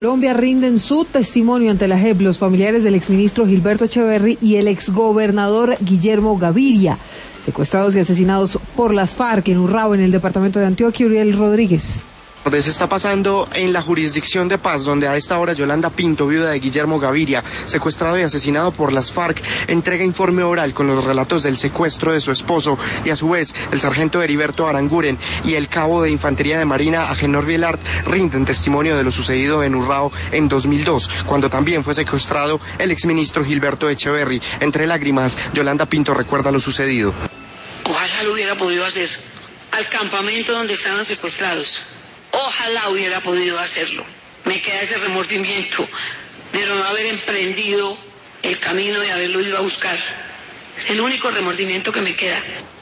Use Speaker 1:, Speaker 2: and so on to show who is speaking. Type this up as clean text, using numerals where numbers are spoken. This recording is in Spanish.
Speaker 1: Colombia rinden su testimonio ante la JEP los familiares del exministro Gilberto Echeverri y el exgobernador Guillermo Gaviria, secuestrados y asesinados por las FARC en Urrao, en el departamento de Antioquia. Uriel Rodríguez.
Speaker 2: Se está pasando en la jurisdicción de Paz, donde a esta hora Yolanda Pinto, viuda de Guillermo Gaviria, secuestrado y asesinado por las FARC, entrega informe oral con los relatos del secuestro de su esposo, y a su vez el sargento Heriberto Aranguren y el cabo de Infantería de Marina Agenor Vielart rinden testimonio de lo sucedido en Urrao en 2002, cuando también fue secuestrado el exministro Gilberto Echeverri. Entre lágrimas, Yolanda Pinto recuerda lo sucedido.
Speaker 3: Ojalá lo hubiera podido hacer al campamento donde estaban secuestrados. Ojalá hubiera podido hacerlo. Me queda ese remordimiento de no haber emprendido el camino de haberlo ido a buscar. El único remordimiento que me queda.